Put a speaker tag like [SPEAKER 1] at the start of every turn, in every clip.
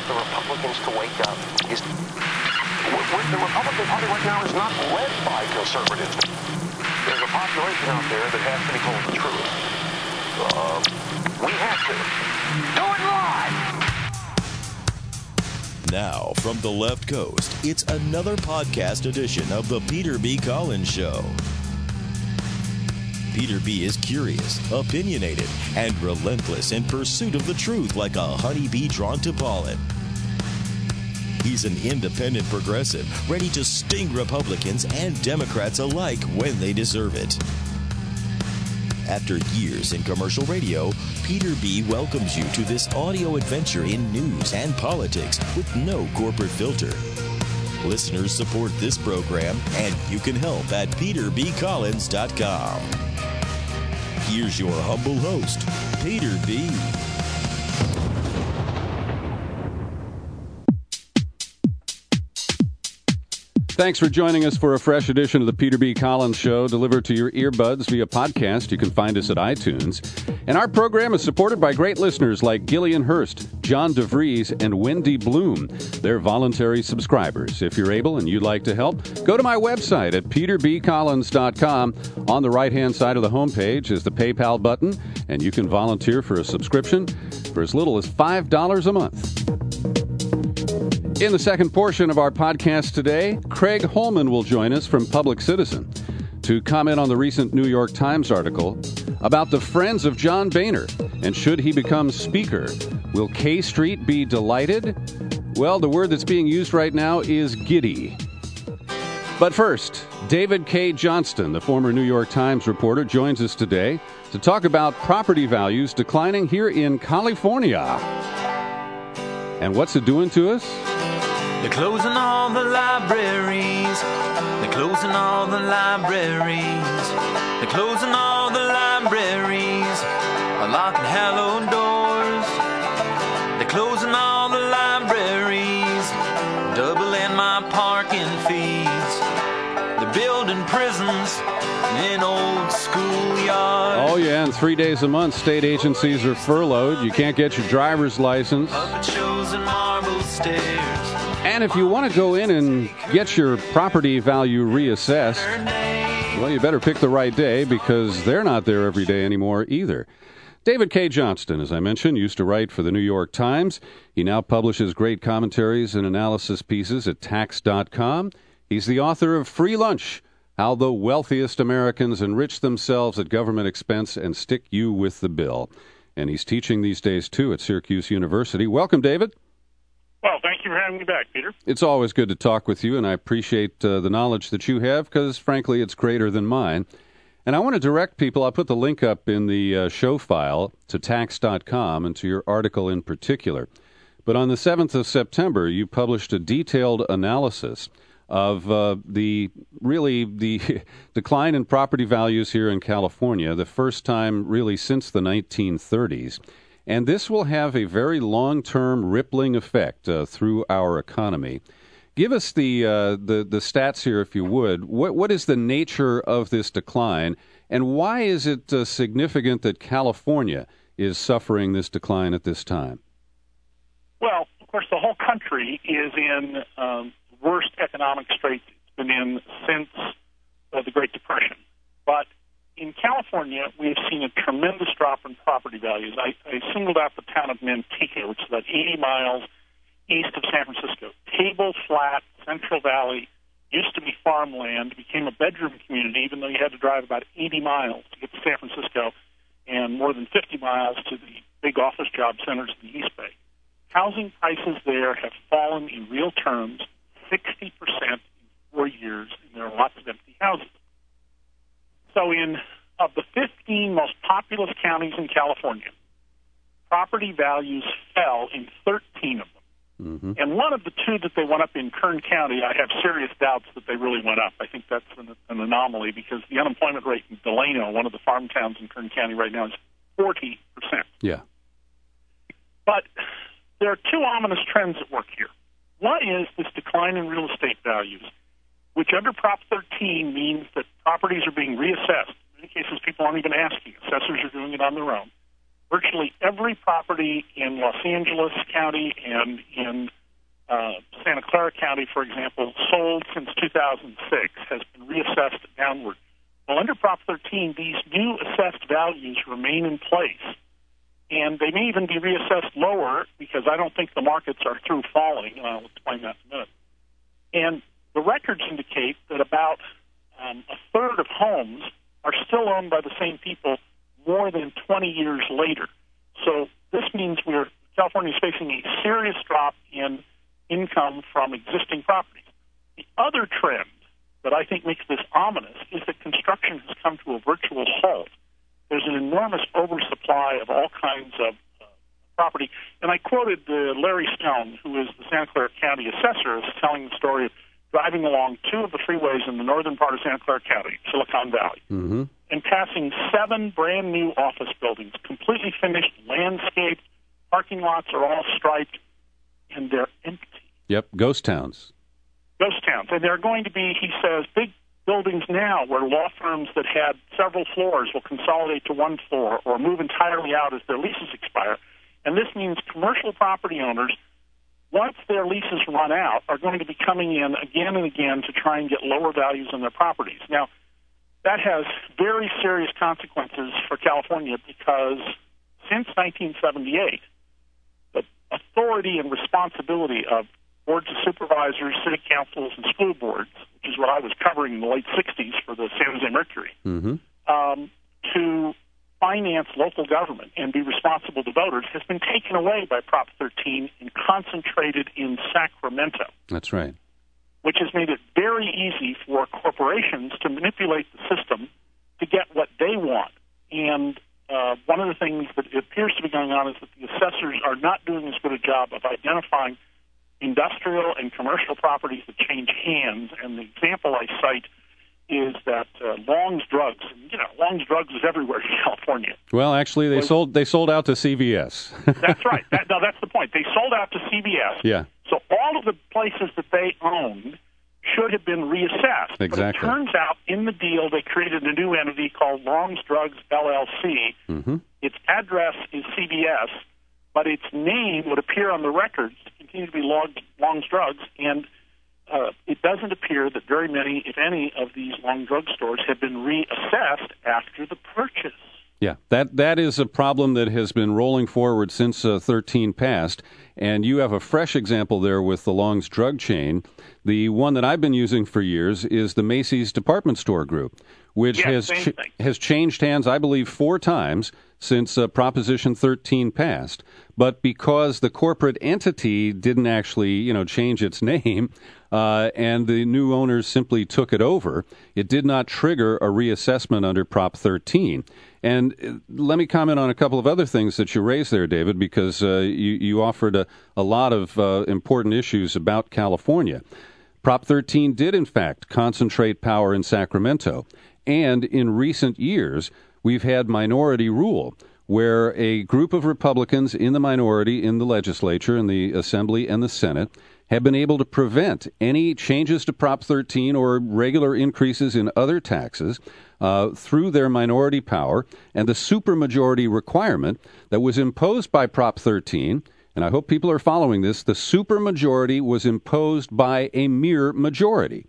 [SPEAKER 1] want the Republicans to wake up is the Republican Party right now is not led by conservatives. There's a population out there that has to be told the truth. We have to. Do it live!
[SPEAKER 2] Now, from the left coast, it's another podcast edition of The Peter B. Collins Show. Peter B. is curious, opinionated, and relentless in pursuit of the truth like a honeybee drawn to pollen. He's an independent progressive, ready to sting Republicans and Democrats alike when they deserve it. After years in commercial radio, Peter B. welcomes you to this audio adventure in news and politics with no corporate filter. Listeners support this program, and you can help at peterbcollins.com. Here's your humble host, Peter B.
[SPEAKER 3] Thanks for joining us for a fresh edition of the Peter B. Collins Show, delivered to your earbuds via podcast. You can find us at iTunes. And our program is supported by great listeners like Gillian Hurst, John DeVries, and Wendy Bloom. They're voluntary subscribers. If you're able and you'd like to help, go to my website at peterbcollins.com. On the right-hand side of the homepage is the PayPal button, and you can volunteer for a subscription for as little as $5 a month. In the second portion of our podcast today, Craig Holman will join us from Public Citizen to comment on the recent New York Times article about the Friends of John Boehner, and should he become Speaker, will K Street be delighted? Well, the word that's being used right now is giddy. But first, David K. Johnston, the former New York Times reporter, joins us today to talk about property values declining here in California. And what's it doing to us?
[SPEAKER 4] They're closing all the libraries. They're closing all the libraries. They're closing all the libraries. Locking hallowed doors. They're closing all the libraries. Doubling my parking fees. They're building prisons in old schoolyards.
[SPEAKER 3] Oh, yeah, and 3 days a month, state agencies are furloughed. You can't get your driver's license.
[SPEAKER 4] Puppet shows and marble stairs.
[SPEAKER 3] And if you want to go in and get your property value reassessed, well, you better pick the right day, because they're not there every day anymore either. David K. Johnston, as I mentioned, used to write for the New York Times. He now publishes great commentaries and analysis pieces at Tax.com. He's the author of Free Lunch, How the Wealthiest Americans Enrich Themselves at Government Expense and Stick You with the Bill. And he's teaching these days, too, at Syracuse University. Welcome, David.
[SPEAKER 5] Well, thank you for having me back, Peter.
[SPEAKER 3] It's always good to talk with you, and I appreciate the knowledge that you have, because, frankly, it's greater than mine. And I want to direct people, I'll put the link up in the show file to Tax.com and to your article in particular. But on the 7th of September, you published a detailed analysis of the decline in property values here in California, the first time really since the 1930s. And this will have a very long-term rippling effect through our economy. Give us the stats here, if you would. What is the nature of this decline, and why is it significant that California is suffering this decline at this time?
[SPEAKER 5] Well, of course, the whole country is in the worst economic straits it's been in since the Great Depression. But in California, we have seen a tremendous drop in property values. I singled out the town of Manteca, which is about 80 miles east of San Francisco. Table flat, Central Valley, used to be farmland, became a bedroom community, even though you had to drive about 80 miles to get to San Francisco and more than 50 miles to the big office job centers in the East Bay. Housing prices there have fallen in real terms 60% in 4 years, and there are lots of empty houses. So of the 15 most populous counties in California, property values fell in 13 of them. Mm-hmm. And one of the two that they went up in Kern County, I have serious doubts that they really went up. I think that's an anomaly, because the unemployment rate in Delano, one of the farm towns in Kern County right now, is 40%.
[SPEAKER 3] Yeah.
[SPEAKER 5] But there are two ominous trends at work here. One is this decline in real estate values, which under Prop 13 means that properties are being reassessed. In many cases, people aren't even asking. Assessors are doing it on their own. virtually every property in Los Angeles County and in Santa Clara County, for example, sold since 2006, has been reassessed downward. Well, under Prop 13, these new assessed values remain in place, and they may even be reassessed lower because I don't think the markets are through falling, and I'll explain that in a minute. And the records indicate that about a third of homes are still owned by the same people more than 20 years later. So this means California is facing a serious drop in income from existing properties. The other trend that I think makes this ominous is that construction has come to a virtual halt. There's an enormous oversupply of all kinds of property. And I quoted Larry Stone, who is the Santa Clara County assessor, is telling the story of driving along two of the freeways in the northern part of Santa Clara County, Silicon Valley, and passing 7 brand-new office buildings, completely finished, landscaped, parking lots are all striped, and they're empty.
[SPEAKER 3] Yep, ghost towns.
[SPEAKER 5] Ghost towns. And there are going to be, he says, big buildings now where law firms that had several floors will consolidate to one floor or move entirely out as their leases expire. And this means commercial property owners, once their leases run out, are going to be coming in again and again to try and get lower values on their properties. Now, that has very serious consequences for California because since 1978, the authority and responsibility of boards of supervisors, city councils, and school boards, which is what I was covering in the late 60s for the San Jose Mercury, to finance local government and be responsible to voters has been taken away by Prop 13 and concentrated in Sacramento.
[SPEAKER 3] That's right.
[SPEAKER 5] Which has made it very easy for corporations to manipulate the system to get what they want. And one of the things that appears to be going on is that the assessors are not doing as good a job of identifying industrial and commercial properties that change hands. And the example I cite is that Long's Drugs, Long's Drugs is everywhere in California.
[SPEAKER 3] Well, actually, they sold out to CVS.
[SPEAKER 5] That's right. That's the point. They sold out to CVS.
[SPEAKER 3] Yeah.
[SPEAKER 5] So all of the places that they owned should have been reassessed.
[SPEAKER 3] Exactly.
[SPEAKER 5] But it turns out in the deal they created a new entity called Long's Drugs LLC. Its address is CVS, but its name would appear on the records to continue to be Long's Drugs, and it doesn't appear that very many, if any, of these Long Drug stores have been reassessed after the purchase.
[SPEAKER 3] Yeah, that is a problem that has been rolling forward since 13 passed, and you have a fresh example there with the Long's drug chain. The one that I've been using for years is the Macy's department store group, which has changed hands, I believe, 4 times since Proposition 13 passed. But because the corporate entity didn't actually, change its name, and the new owners simply took it over, it did not trigger a reassessment under Prop 13. And let me comment on a couple of other things that you raised there, David, because you offered a lot of important issues about California. Prop 13 did, in fact, concentrate power in Sacramento. And in recent years, we've had minority rule, where a group of Republicans in the minority in the legislature, in the Assembly and the Senate, have been able to prevent any changes to Prop 13 or regular increases in other taxes through their minority power. And the supermajority requirement that was imposed by Prop 13, and I hope people are following this, the supermajority was imposed by a mere majority.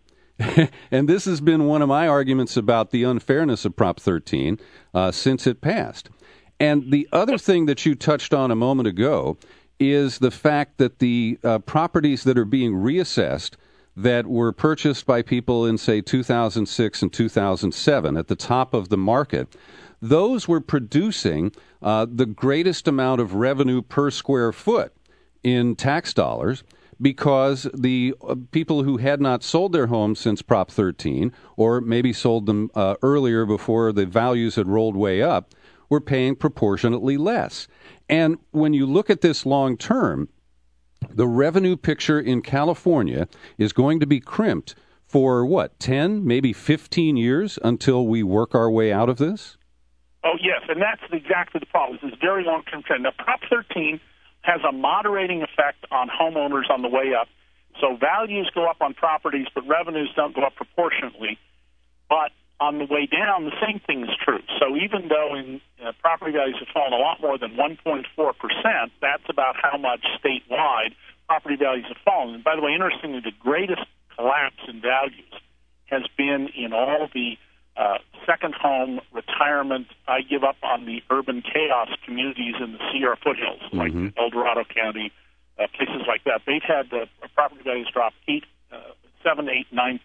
[SPEAKER 3] And this has been one of my arguments about the unfairness of Prop 13 since it passed. And the other thing that you touched on a moment ago is the fact that the properties that are being reassessed that were purchased by people in, say, 2006 and 2007 at the top of the market, those were producing the greatest amount of revenue per square foot in tax dollars, because the people who had not sold their homes since Prop 13, or maybe sold them earlier before the values had rolled way up, were paying proportionately less. And when you look at this long term, the revenue picture in California is going to be crimped for, 10, maybe 15 years until we work our way out of this?
[SPEAKER 5] Oh, yes, and that's exactly the problem. This is very long-term trend. Now, Prop 13 has a moderating effect on homeowners on the way up. So values go up on properties, but revenues don't go up proportionately. But on the way down, the same thing is true. So even though property values have fallen a lot more than 1.4%, that's about how much statewide property values have fallen. And by the way, interestingly, the greatest collapse in values has been in all the second home, retirement, I give up on the urban chaos communities in the Sierra foothills, like El Dorado County, places like that. They've had the property values drop 7, 8, 9%.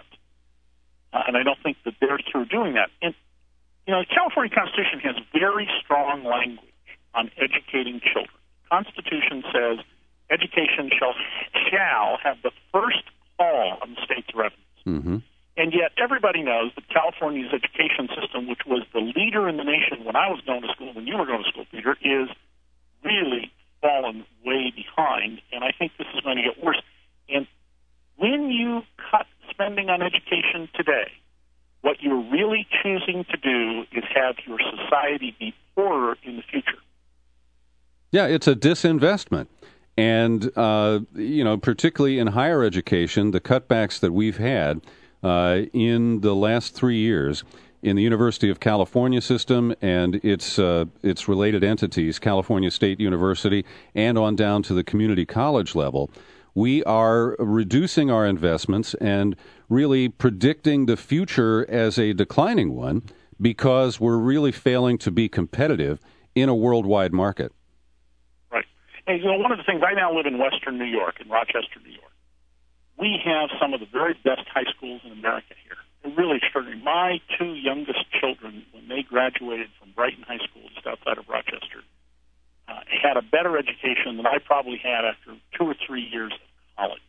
[SPEAKER 5] And I don't think that they're through doing that. And, the California Constitution has very strong language on educating children. The Constitution says education shall have the first call on the state's revenues. Mm-hmm. And yet everybody knows that California's education system, which was the leader in the nation when I was going to school, when you were going to school, Peter, is really fallen way behind. And I think this is going to get worse. And when you cut spending on education today, what you're really choosing to do is have your society be poorer in the future.
[SPEAKER 3] Yeah, it's a disinvestment. And, particularly in higher education, the cutbacks that we've had in the last 3 years in the University of California system and its related entities, California State University, and on down to the community college level, we are reducing our investments and really predicting the future as a declining one because we're really failing to be competitive in a worldwide market.
[SPEAKER 5] Right. And, one of the things, I now live in Western New York, in Rochester, New York. We have some of the very best high schools in America here. They're really extraordinary. My two youngest children, when they graduated from Brighton High School just outside of Rochester, had a better education than I probably had after 2 or 3 years of college.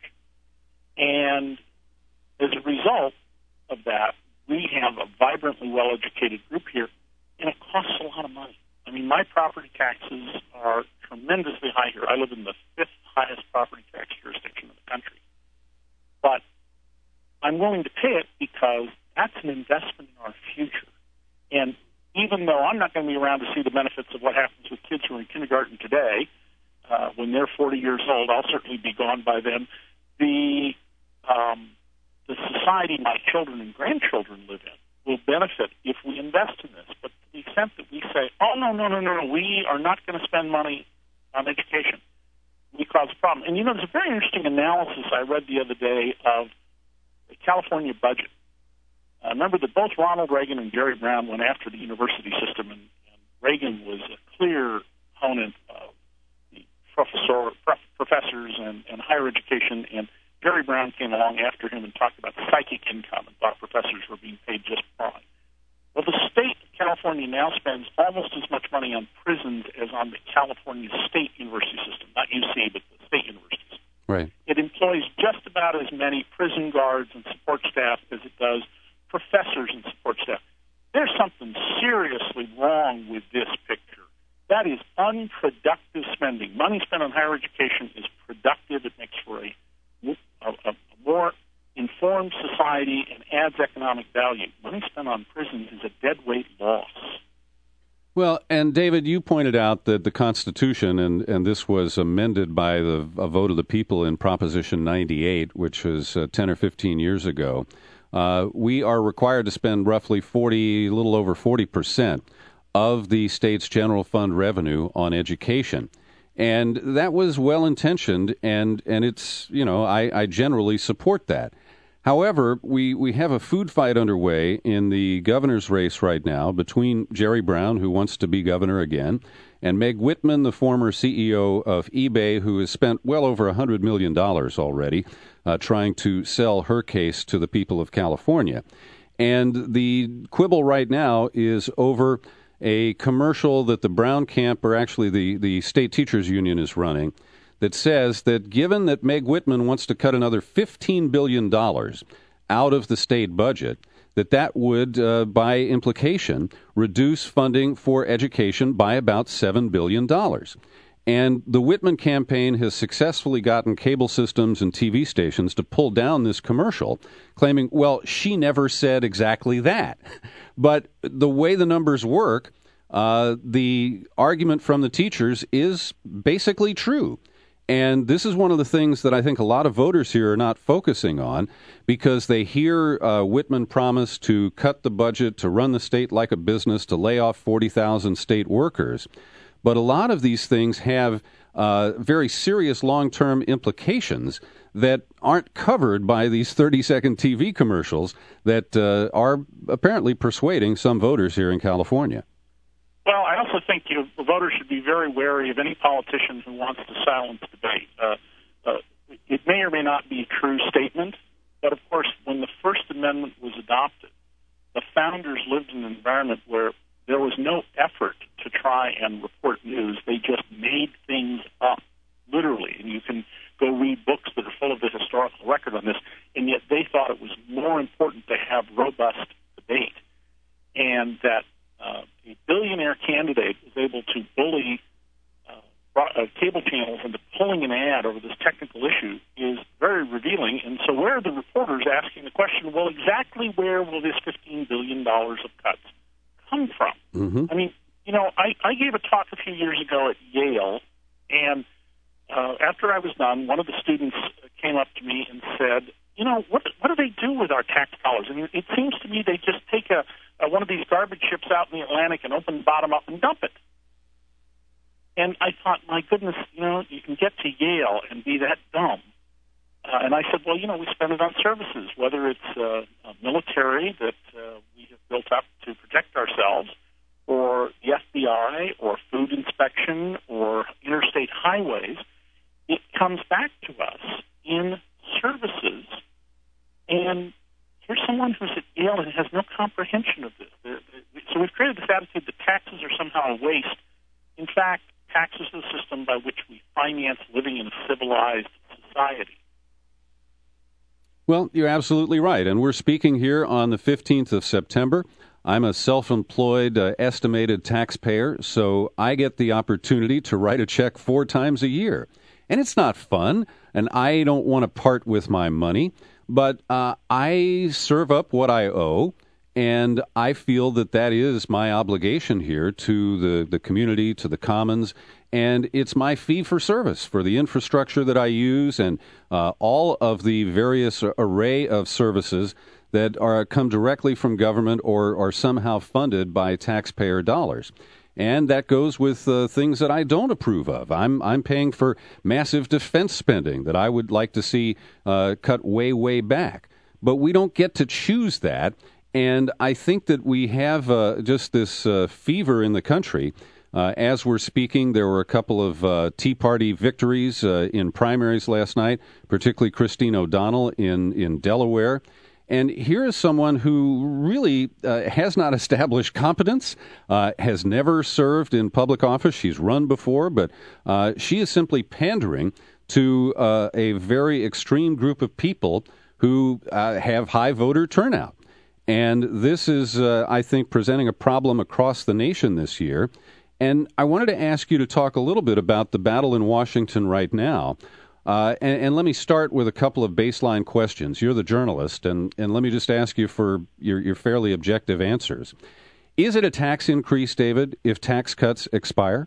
[SPEAKER 5] And as a result of that, we have a vibrantly well-educated group here, and it costs a lot of money. I mean, my property taxes are tremendously high here. I live in the 5th highest property tax jurisdiction in the country. But I'm willing to pay it because that's an investment in our future. And even though I'm not going to be around to see the benefits of what happens with kids who are in kindergarten today, when they're 40 years old, I'll certainly be gone by then. The society my children and grandchildren live in will benefit if we invest in this. But to the extent that we say, oh, no, we are not going to spend money on education, we cause a problem. And, there's a very interesting analysis I read the other day of the California budget. Remember that both Ronald Reagan and Jerry Brown went after the university system, and Reagan was a clear opponent of the professors and higher education, and Jerry Brown came along after him and talked about psychic income and thought professors were being paid just fine. Well, the state of California now spends almost as much money on prisons as on the California State University system, not UC, but the state universities.
[SPEAKER 3] Right.
[SPEAKER 5] It employs just about as many prison guards and support staff as it does professors and support staff. There's something seriously wrong with this picture. That is unproductive spending. Money spent on higher education is productive. It makes for a more informed society and adds economic value. Money spent on prisons is a deadweight loss.
[SPEAKER 3] Well, and David, you pointed out that the Constitution, and this was amended by a vote of the people in Proposition 98, which was 10 or 15 years ago, we are required to spend roughly a little over 40% of the state's general fund revenue on education. And that was well-intentioned, and it's, I generally support that. However, we have a food fight underway in the governor's race right now between Jerry Brown, who wants to be governor again, and Meg Whitman, the former CEO of eBay, who has spent well over $100 million already trying to sell her case to the people of California. And the quibble right now is over a commercial that the Brown camp, or actually the state teachers union, is running, that says that given that Meg Whitman wants to cut another $15 billion out of the state budget, that would, by implication, reduce funding for education by about $7 billion. And the Whitman campaign has successfully gotten cable systems and TV stations to pull down this commercial, claiming, well, she never said exactly that. But the way the numbers work, the argument from the teachers is basically true. And this is one of the things that I think a lot of voters here are not focusing on, because they hear Whitman promise to cut the budget, to run the state like a business, to lay off 40,000 state workers. But a lot of these things have very serious long-term implications that aren't covered by these 30-second TV commercials that are apparently persuading some voters here in California.
[SPEAKER 5] Well, I also think the voters should be very wary of any politician who wants to silence debate. It may or may not be a true statement, but of course, when the First Amendment was adopted, the founders lived in an environment where there was no effort to try and report news. They just made things up, literally. And you can go read books that are full of the historical record on this, and yet they thought it was more important to have robust debate, and that a billionaire candidate was able to bully cable channels into pulling an ad over this technical issue is very revealing. And so where are the reporters asking the question, well, exactly where will this $15 billion of cuts come from?
[SPEAKER 3] Mm-hmm.
[SPEAKER 5] I mean, I gave a talk a few years ago at Yale, and after I was done, one of the students came up to me and said, what do they do with our tax dollars? I mean, it seems to me they just take one of these garbage ships out in the Atlantic and open the bottom up and dump it. And I thought, my goodness, you can get to Yale and be that dumb. And I said, well, we spend it on services, whether it's military that we have built up to protect ourselves, or the FBI, or food inspection, or interstate highways. It comes back to us in services. And here's someone who's at Yale and has no comprehension of this. So we've created this attitude that taxes are somehow a waste. In fact, taxes are the system by which we finance living in a civilized society.
[SPEAKER 3] Well, you're absolutely right. And we're speaking here on the 15th of September. I'm a self-employed estimated taxpayer, so I get the opportunity to write a check 4 times a year. And it's not fun, and I don't want to part with my money, but I serve up what I owe, and I feel that that is my obligation here to the community, to the commons, and it's my fee for service for the infrastructure that I use and all of the various array of services that come directly from government or are somehow funded by taxpayer dollars. And that goes with things that I don't approve of. I'm paying for massive defense spending that I would like to see cut way, way back. But we don't get to choose that. And I think that we have just this fever in the country. As we're speaking, there were a couple of Tea Party victories in primaries last night, particularly Christine O'Donnell in Delaware. And here is someone who really has not established competence, has never served in public office. She's run before, but she is simply pandering to a very extreme group of people who have high voter turnout. And this is, I think, presenting a problem across the nation this year. And I wanted to ask you to talk a little bit about the battle in Washington right now. And let me start with a couple of baseline questions. You're the journalist, and let me just ask you for your fairly objective answers. Is it a tax increase, David, if tax cuts expire?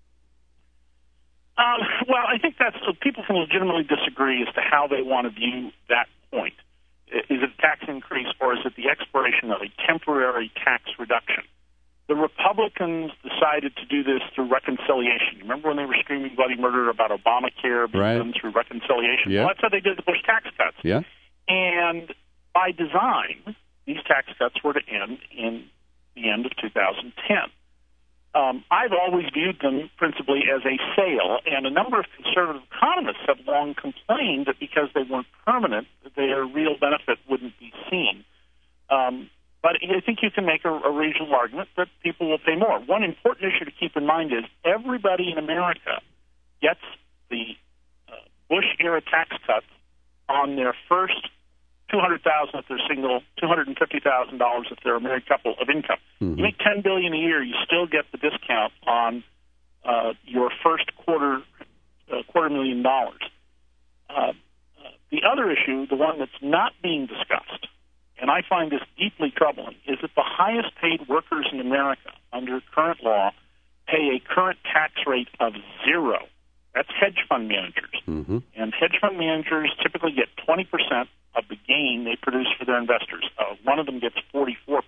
[SPEAKER 5] Well, I think people can legitimately disagree as to how they want to view that point. Is it a tax increase, or is it the expiration of a temporary tax reduction? The Republicans decided to do this through reconciliation. Remember when they were screaming bloody murder about Obamacare being done through reconciliation?
[SPEAKER 3] Yeah.
[SPEAKER 5] Well, that's how they did the Bush tax cuts.
[SPEAKER 3] Yeah.
[SPEAKER 5] And by design, these tax cuts were to end in the end of 2010. I've always viewed them principally as a sale, and a number of conservative economists have long complained that because they weren't permanent, their real benefit wouldn't be seen. But I think you can make a reasonable argument that people will pay more. One important issue to keep in mind is everybody in America gets the Bush-era tax cuts on their first $200,000 if they're single, $250,000 if they're a married couple of income. Mm-hmm. You make $10 billion a year, you still get the discount on your first $250,000. The other issue, the one that's not being discussed, and I find this deeply troubling, is that the highest paid workers in America under current law pay a current tax rate of 0. That's hedge fund managers.
[SPEAKER 3] Mm-hmm.
[SPEAKER 5] And hedge fund managers typically get 20% of the gain they produce for their investors. One of them gets 44%.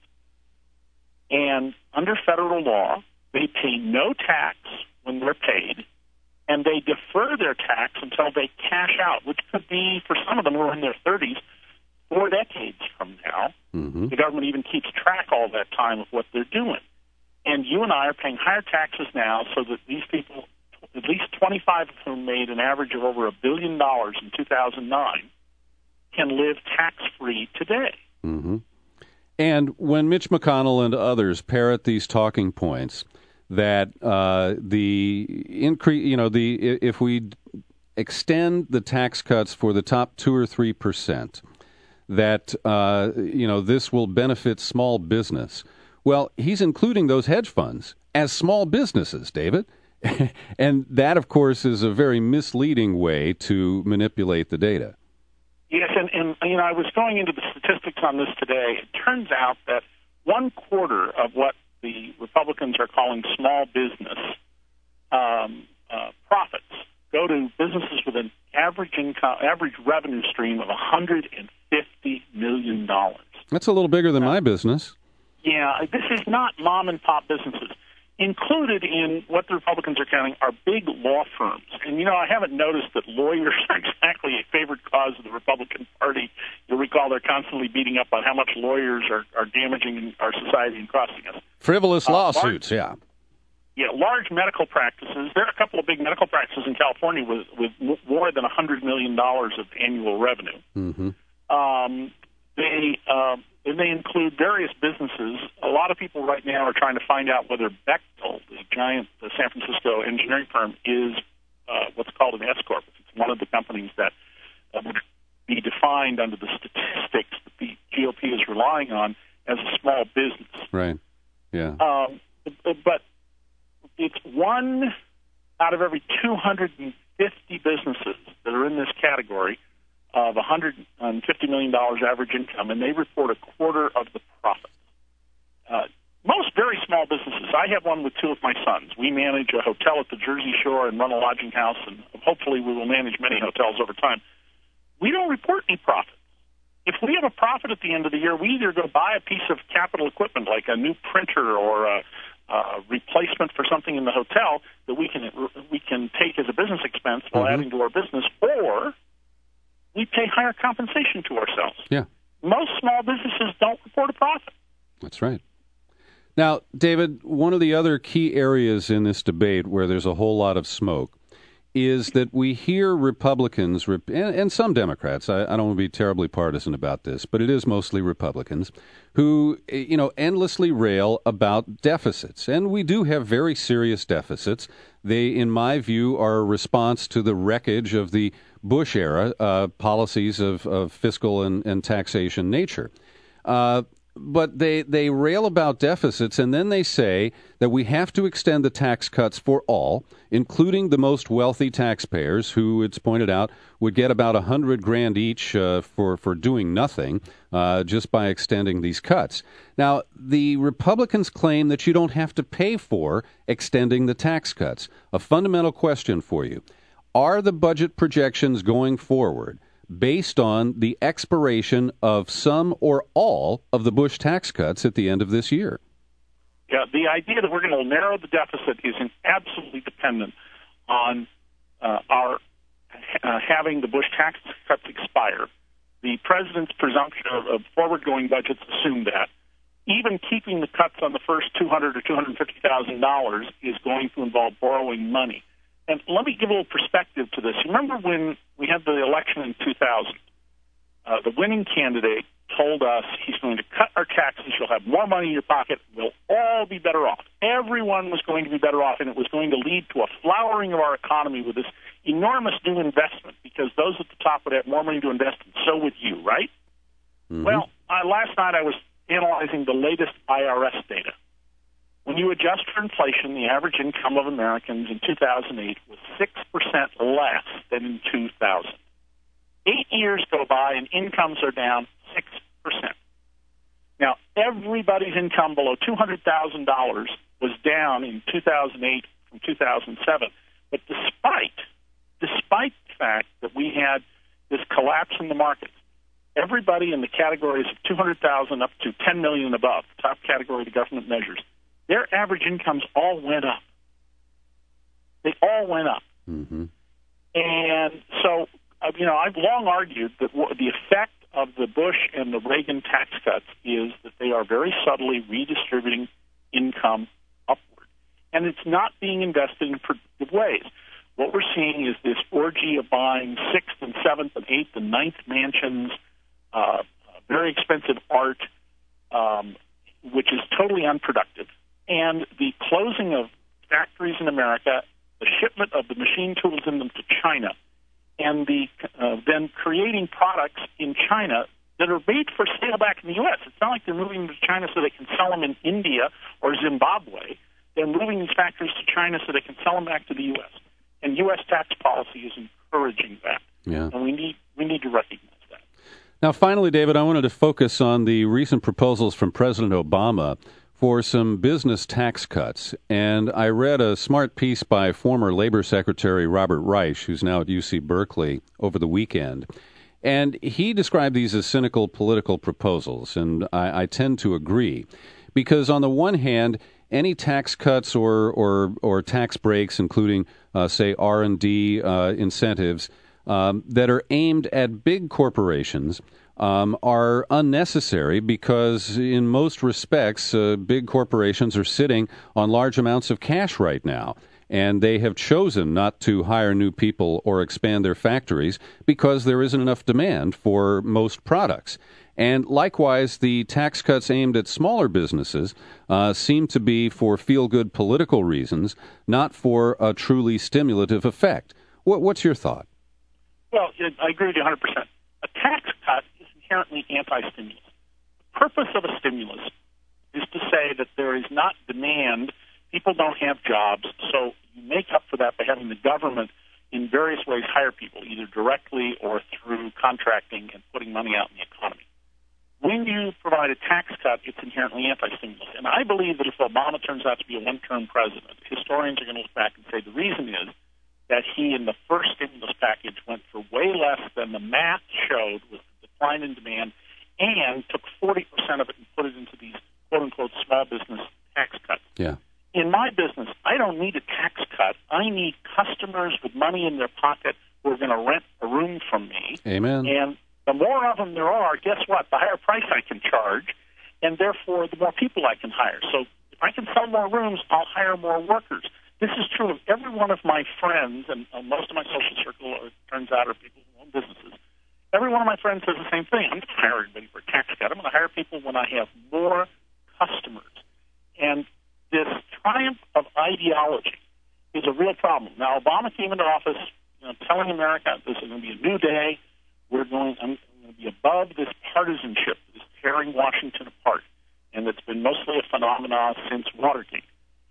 [SPEAKER 5] And under federal law, they pay no tax when they're paid, and they defer their tax until they cash out, which could be, for some of them who are in their 30s, 4 decades from now.
[SPEAKER 3] Mm-hmm.
[SPEAKER 5] The government even keeps track all that time of what they're doing. And you and I are paying higher taxes now so that these people, at least 25 of whom made an average of over $1 billion in 2009, can live tax-free today.
[SPEAKER 3] Mm-hmm. And when Mitch McConnell and others parrot these talking points that the increase, if we extend the tax cuts for the top 2 or 3%, that this will benefit small business. Well, he's including those hedge funds as small businesses, David. And that, of course, is a very misleading way to manipulate the data.
[SPEAKER 5] Yes, and I was going into the statistics on this today. It turns out that 1/4 of what the Republicans are calling small business profits go to businesses with an average revenue stream of $150 million.
[SPEAKER 3] That's a little bigger than my business.
[SPEAKER 5] Yeah, this is not mom and pop businesses. Included in what the Republicans are counting are big law firms. And, I haven't noticed that lawyers are exactly a favorite cause of the Republican Party. You'll recall they're constantly beating up on how much lawyers are damaging our society and costing us.
[SPEAKER 3] Frivolous lawsuits, yeah.
[SPEAKER 5] Yeah, large medical practices. There are a couple of big medical practices in California with more than $100 million of annual revenue.
[SPEAKER 3] Mm-hmm.
[SPEAKER 5] They include various businesses. A lot of people right now are trying to find out whether Bechtel, the giant San Francisco engineering firm, is what's called an S-corp. It's one of the companies that would be defined under the statistics that the GOP is relying on as a small business.
[SPEAKER 3] Right, yeah.
[SPEAKER 5] But it's 1 out of every 250 businesses that are in this category of $150 million average income, and they report 1/4 of the profits. Most very small businesses. I have one with 2 of my sons. We manage a hotel at the Jersey Shore and run a lodging house, and hopefully we will manage many hotels over time. We don't report any profits. If we have a profit at the end of the year, we either go buy a piece of capital equipment like a new printer or a replacement for something in the hotel that we can take as a business expense while adding to our business, or we pay higher compensation to ourselves.
[SPEAKER 3] Yeah.
[SPEAKER 5] Most small businesses don't report a profit.
[SPEAKER 3] That's right. Now, David, one of the other key areas in this debate where there's a whole lot of smoke is that we hear Republicans and some Democrats, I don't want to be terribly partisan about this, but it is mostly Republicans, who, endlessly rail about deficits. And we do have very serious deficits. They, in my view, are a response to the wreckage of the Bush era policies of fiscal and taxation nature. But they rail about deficits, and then they say that we have to extend the tax cuts for all, including the most wealthy taxpayers, who, it's pointed out, would get about $100,000 each for doing nothing just by extending these cuts. Now, the Republicans claim that you don't have to pay for extending the tax cuts. A fundamental question for you. Are the budget projections going forward based on the expiration of some or all of the Bush tax cuts at the end of this year?
[SPEAKER 5] Yeah, the idea that we're going to narrow the deficit is absolutely dependent on our having the Bush tax cuts expire. The president's presumption of forward-going budgets assume that. Even keeping the cuts on the first $200,000 or $250,000 is going to involve borrowing money. And let me give a little perspective to this. Remember when we had the election in 2000? The winning candidate told us he's going to cut our taxes, you'll have more money in your pocket, we'll all be better off. Everyone was going to be better off, and it was going to lead to a flowering of our economy with this enormous new investment, because those at the top would have more money to invest, and so would you, right? Mm-hmm. Well, last night I was analyzing the latest IRS data. When you adjust for inflation, the average income of Americans in 2008 was 6% less than in 2000. 8 years go by and incomes are down 6%. Now, everybody's income below $200,000 was down in 2008 from 2007. But despite collapse in the markets. Everybody in the categories of 200,000 up to 10 million and above, top category of the government measures, their average incomes all went up. They all went up.
[SPEAKER 3] Mm-hmm.
[SPEAKER 5] And so, I've long argued that the effect of the Bush and the Reagan tax cuts is that they are very subtly redistributing income upward. And it's not being invested in productive ways. What we're seeing is this orgy of buying 6th and 7th and 8th and 9th mansions, very expensive art, which is totally unproductive, and the closing of factories in America, the shipment of the machine tools in them to China, and the then creating products in China that are made for sale back in the U.S. It's not like they're moving them to China so they can sell them in India or Zimbabwe. They're moving these factories to China so they can sell them back to the U.S. And U.S. tax policy is encouraging that.
[SPEAKER 3] Yeah.
[SPEAKER 5] And we need to recognize that.
[SPEAKER 3] Now, finally, David, I wanted to focus on the recent proposals from President Obama for some business tax cuts. And I read a smart piece by former Labor Secretary Robert Reich, who's now at UC Berkeley, over the weekend. And he described these as cynical political proposals, and I tend to agree. Because on the one hand, any tax cuts or tax breaks, including, say, R&D incentives, that are aimed at big corporations are unnecessary because in most respects, big corporations are sitting on large amounts of cash right now. And they have chosen not to hire new people or expand their factories because there isn't enough demand for most products. And likewise, the tax cuts aimed at smaller businesses seem to be for feel-good political reasons, not for a truly stimulative effect. What's your thought?
[SPEAKER 5] Well, I agree with you 100%. A tax cut is inherently anti-stimulus. The purpose of a stimulus is to say that there is not demand, people don't have jobs, so you make up for that by having the government in various ways hire people, either directly or through contracting and putting money out in the economy. When you provide a tax cut, it's inherently anti-stimulus. And I believe that if Obama turns out to be a one-term president, historians are going to look back and say the reason is that he, in the first stimulus package, went for way less than the math showed with the decline in demand and took 40% of it and put it into these quote-unquote small business tax cuts.
[SPEAKER 3] Yeah.
[SPEAKER 5] In my business, I don't need a tax cut. I need customers with money in their pocket who are going to rent a room from me.
[SPEAKER 3] Amen.
[SPEAKER 5] And the more of them there are, guess what? The higher price I can charge, and therefore the more people I can hire. So if I can sell more rooms, I'll hire more workers. This is true of every one of my friends, and most of my social circle, it turns out, are people who own businesses. Every one of my friends says the same thing. I'm not going to hire anybody for a tax cut. I'm going to hire people when I have more customers. And this triumph of ideology is a real problem. Now, Obama came into office telling America this is going to be a new day. I'm going to be above this partisanship that is tearing Washington apart, and it's been mostly a phenomenon since Watergate.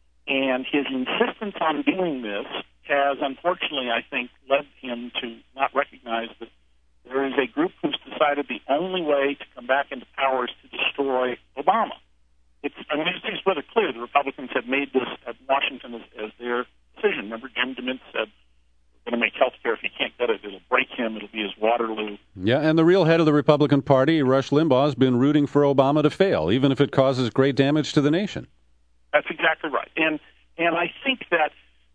[SPEAKER 5] And his insistence on doing this has, unfortunately, I think, led him to not recognize that there is a group who's decided the only way to come back into power is to destroy Obama. It's rather clear the Republicans have made this at Washington as their decision. Remember, Jim DeMint said, we're going to make health care. If he can't get it, it'll break him. It'll be his Waterloo.
[SPEAKER 3] Yeah, and the real head of the Republican Party, Rush Limbaugh, has been rooting for Obama to fail, even if it causes great damage to the nation.
[SPEAKER 5] That's exactly right. And I think that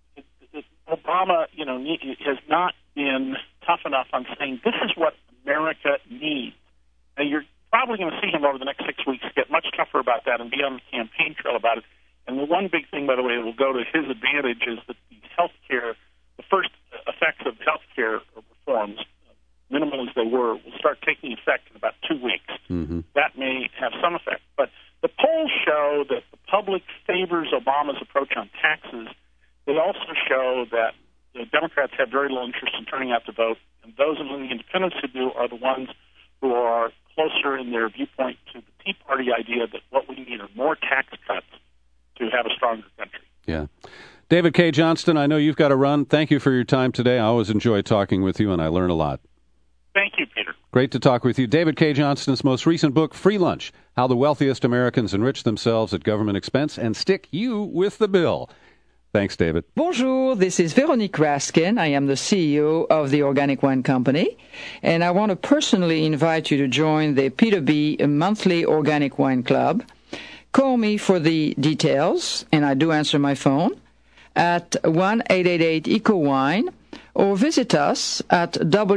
[SPEAKER 5] Obama, has not been tough enough on saying this is what America needs. Now, you're probably going to see him over the next 6 weeks get much tougher about that and be on the campaign trail about it. And the one big thing, by the way, that will go to his advantage is that the first effects of health care reforms, minimal as they were, will start taking effect in about 2 weeks.
[SPEAKER 3] Mm-hmm.
[SPEAKER 5] That may have some effect. But the polls show that the public favors Obama's approach on taxes. They also show that the Democrats have very little interest in turning out to vote, and those among the independents who do are the ones who are closer in their viewpoint to the Tea Party idea that what we need are more tax cuts to have a stronger country.
[SPEAKER 3] Yeah. David Cay Johnston, I know you've got to run. Thank you for your time today. I always enjoy talking with you, and I learn a lot.
[SPEAKER 5] Thank you, Peter.
[SPEAKER 3] Great to talk with you. David Cay Johnston's most recent book, Free Lunch, How the Wealthiest Americans Enrich Themselves at Government Expense and Stick You with the Bill. Thanks, David.
[SPEAKER 6] Bonjour, this is Veronique Raskin. I am the CEO of the Organic Wine Company, and I want to personally invite you to join the Peter B. Monthly Organic Wine Club. Call me for the details, and I do answer my phone, at 1-888-ECO-WINE, or visit us at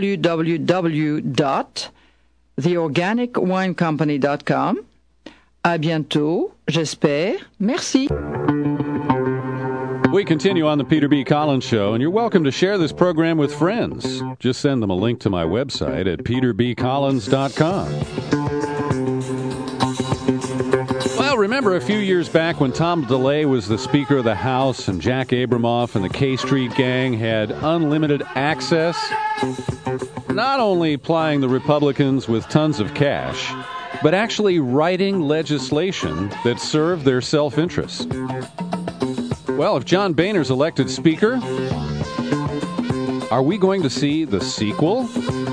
[SPEAKER 6] www.theorganicwinecompany.com. À bientôt, j'espère. Merci.
[SPEAKER 3] We continue on the Peter B. Collins Show, and you're welcome to share this program with friends. Just send them a link to my website at peterbcollins.com. Well, remember a few years back when Tom DeLay was the Speaker of the House and Jack Abramoff and the K Street Gang had unlimited access, not only plying the Republicans with tons of cash, but actually writing legislation that served their self-interest. Well, if John Boehner's elected Speaker, are we going to see the sequel?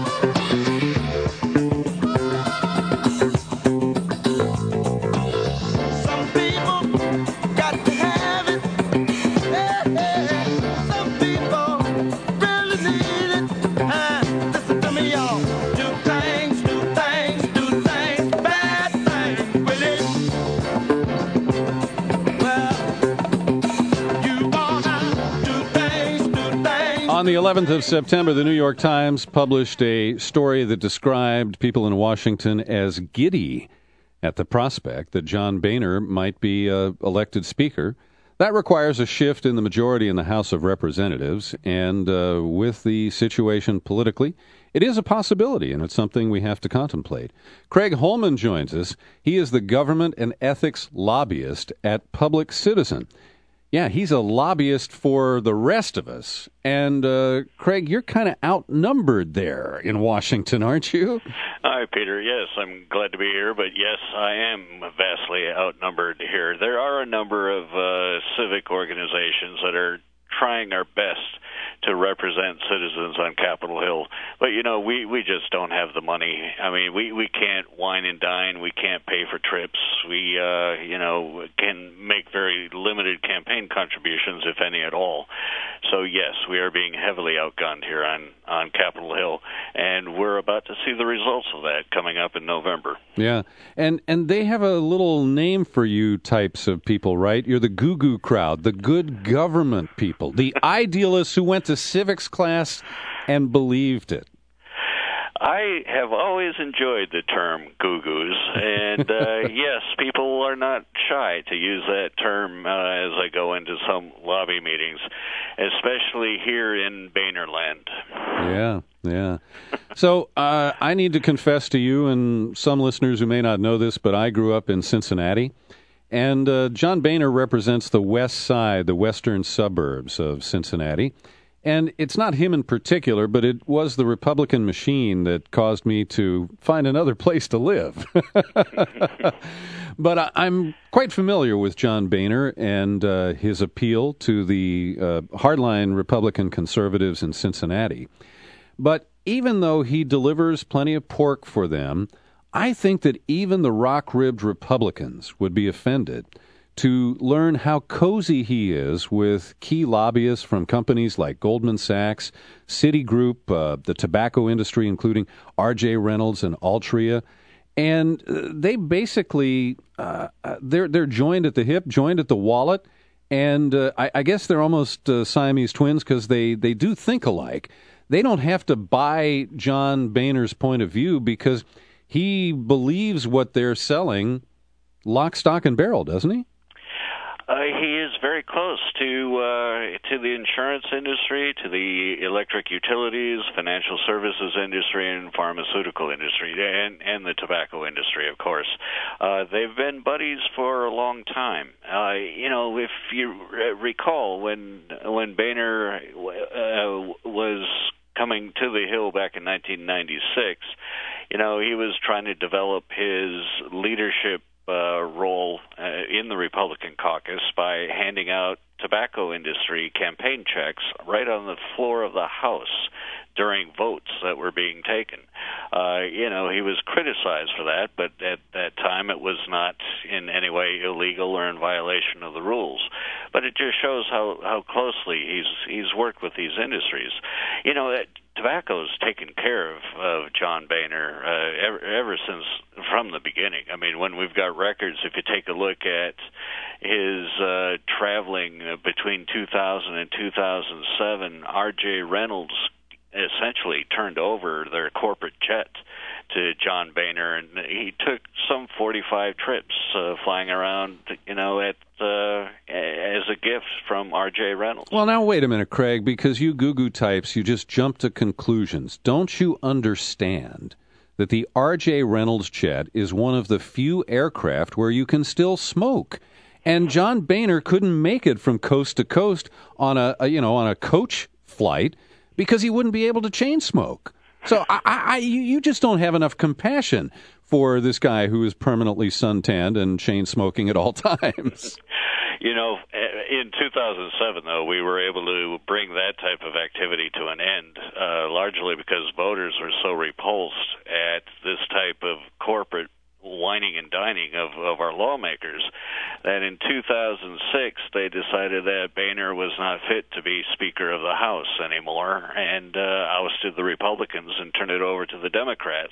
[SPEAKER 3] On the 11th of September, the New York Times published a story that described people in Washington as giddy at the prospect that John Boehner might be elected Speaker. That requires a shift in the majority in the House of Representatives, and with the situation politically, it is a possibility, and it's something we have to contemplate. Craig Holman joins us. He is the government and ethics lobbyist at Public Citizen. Yeah, he's a lobbyist for the rest of us. And, Craig, you're kind of outnumbered there in Washington, aren't you?
[SPEAKER 7] Hi, Peter. Yes, I'm glad to be here, but yes, I am vastly outnumbered here. There are a number of civic organizations that are trying our best to represent citizens on Capitol Hill. But, you know, we just don't have the money. I mean, we can't wine and dine. We can't pay for trips. We, can make very limited campaign contributions, if any at all. So, yes, we are being heavily outgunned here on Capitol Hill, and we're about to see the results of that coming up in November.
[SPEAKER 3] Yeah, and they have a little name for you types of people, right? You're the goo-goo crowd, the good government people, the idealists who went to civics class and believed it.
[SPEAKER 7] I have always enjoyed the term goo-goos, and yes, people are not shy to use that term as I go into some lobby meetings, especially here in Boehnerland.
[SPEAKER 3] Yeah. So I need to confess to you and some listeners who may not know this, but I grew up in Cincinnati, and John Boehner represents the west side, the western suburbs of Cincinnati. And it's not him in particular, but it was the Republican machine that caused me to find another place to live. But I'm quite familiar with John Boehner and his appeal to the hardline Republican conservatives in Cincinnati. But even though he delivers plenty of pork for them, I think that even the rock-ribbed Republicans would be offended to learn how cozy he is with key lobbyists from companies like Goldman Sachs, Citigroup, the tobacco industry, including R.J. Reynolds and Altria. And they basically, they're joined at the hip, joined at the wallet, and I guess they're almost Siamese twins because they do think alike. They don't have to buy John Boehner's point of view because he believes what they're selling lock, stock, and barrel, doesn't he?
[SPEAKER 7] He is very close to the insurance industry, to the electric utilities, financial services industry, and pharmaceutical industry, and the tobacco industry, of course. They've been buddies for a long time. If you recall, when Boehner was coming to the Hill back in 1996, he was trying to develop his leadership role in the Republican caucus by handing out tobacco industry campaign checks right on the floor of the House during votes that were being taken. He was criticized for that, but at that time it was not in any way illegal or in violation of the rules. But it just shows how closely he's worked with these industries. Tobacco's taken care of John Boehner ever since from the beginning. I mean, when we've got records, if you take a look at his traveling between 2000 and 2007, R.J. Reynolds essentially turned over their corporate jet to John Boehner, and he took some 45 trips flying around, as a gift from R.J. Reynolds.
[SPEAKER 3] Well, now wait a minute, Craig, because you goo-goo types, you just jump to conclusions. Don't you understand that the R.J. Reynolds jet is one of the few aircraft where you can still smoke? And John Boehner couldn't make it from coast to coast on a coach flight because he wouldn't be able to chain smoke. So you just don't have enough compassion for this guy who is permanently suntanned and chain smoking at all times.
[SPEAKER 7] In 2007, though, we were able to bring that type of activity to an end, largely because voters were so repulsed at this type of corporate whining and dining of our lawmakers that in 2006 they decided that Boehner was not fit to be Speaker of the House anymore and ousted the Republicans and turned it over to the Democrats.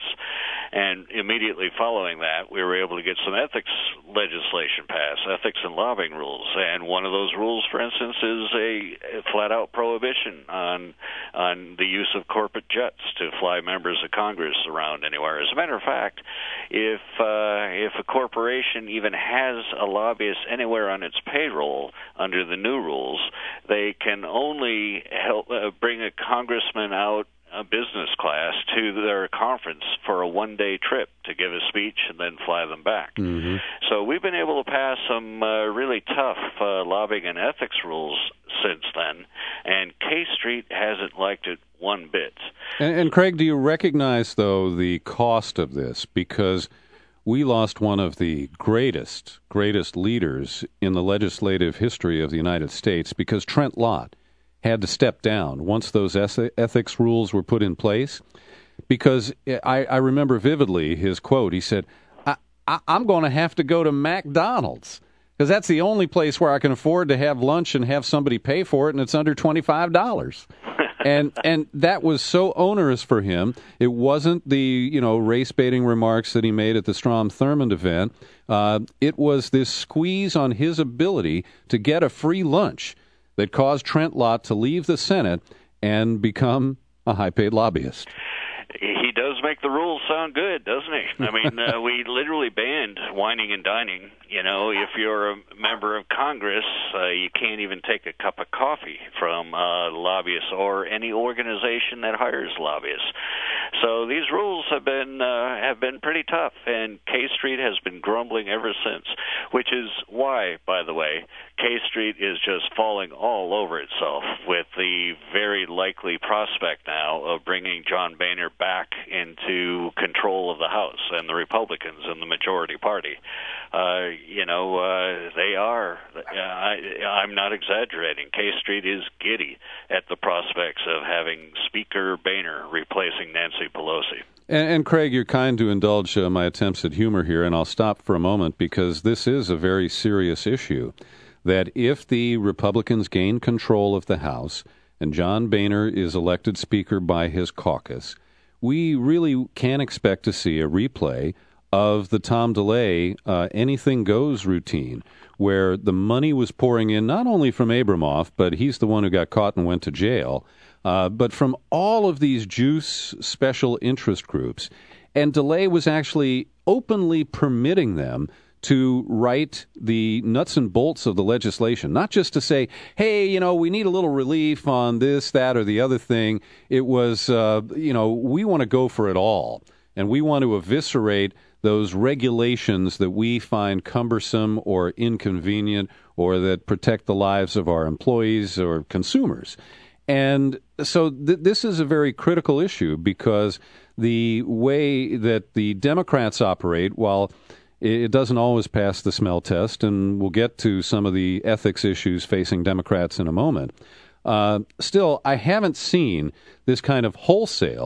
[SPEAKER 7] And immediately following that, we were able to get some ethics legislation passed, ethics and lobbying rules. And one of those rules, for instance, is a flat-out prohibition on the use of corporate jets to fly members of Congress around anywhere. As a matter of fact, if a corporation even has a lobbyist anywhere on its payroll under the new rules, they can only help bring a congressman out business class to their conference for a one-day trip to give a speech and then fly them back. Mm-hmm. So we've been able to pass some really tough lobbying and ethics rules since then, and K Street hasn't liked it one bit.
[SPEAKER 3] And Craig, do you recognize, though, the cost of this? Because we lost one of the greatest leaders in the legislative history of the United States because Trent Lott had to step down once those ethics rules were put in place. Because I remember vividly his quote. He said, I'm going to have to go to McDonald's because that's the only place where I can afford to have lunch and have somebody pay for it, and it's under $25. And that was so onerous for him. It wasn't the race-baiting remarks that he made at the Strom Thurmond event. It was this squeeze on his ability to get a free lunch that caused Trent Lott to leave the Senate and become a high-paid lobbyist.
[SPEAKER 7] He does make the rules sound good, doesn't he? I mean, we literally banned whining and dining. If you're a member of Congress, you can't even take a cup of coffee from lobbyists or any organization that hires lobbyists. So these rules have been pretty tough, and K Street has been grumbling ever since, which is why, by the way, K Street is just falling all over itself with the very likely prospect now of bringing John Boehner back into control of the House and the Republicans and the majority party. They are. I'm not exaggerating. K Street is giddy at the prospects of having Speaker Boehner replacing Nancy Pelosi.
[SPEAKER 3] And Craig, you're kind to indulge my attempts at humor here, and I'll stop for a moment because this is a very serious issue. That if the Republicans gain control of the House and John Boehner is elected Speaker by his caucus, we really can expect to see a replay of the Tom DeLay anything goes routine, where the money was pouring in not only from Abramoff, but he's the one who got caught and went to jail, but from all of these juice special interest groups. And DeLay was actually openly permitting them to write the nuts and bolts of the legislation, not just to say, hey, we need a little relief on this, that, or the other thing. It was, we want to go for it all, and we want to eviscerate those regulations that we find cumbersome or inconvenient or that protect the lives of our employees or consumers. And so this is a very critical issue because the way that the Democrats operate, while it doesn't always pass the smell test, and we'll get to some of the ethics issues facing Democrats in a moment. Still, I haven't seen this kind of wholesale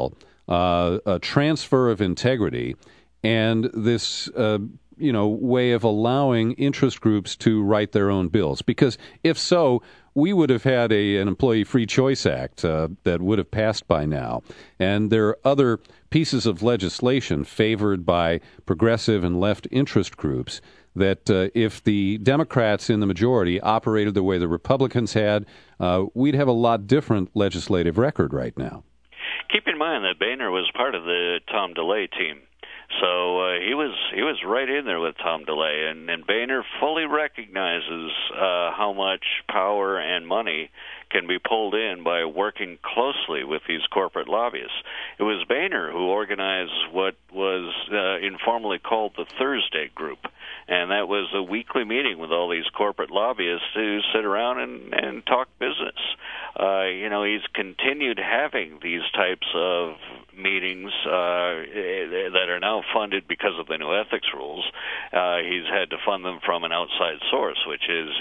[SPEAKER 3] a transfer of integrity and this way of allowing interest groups to write their own bills? Because if so, we would have had an Employee Free Choice Act that would have passed by now. And there are other pieces of legislation favored by progressive and left interest groups that if the Democrats in the majority operated the way the Republicans had, we'd have a lot different legislative record right now.
[SPEAKER 7] Keep in mind that Boehner was part of the Tom DeLay team. So he was right in there with Tom DeLay, and Boehner fully recognizes how much power and money can be pulled in by working closely with these corporate lobbyists. It was Boehner who organized what was informally called the Thursday Group, and that was a weekly meeting with all these corporate lobbyists who sit around and talk business. He's continued having these types of meetings that are now funded because of the new ethics rules. He's had to fund them from an outside source, which is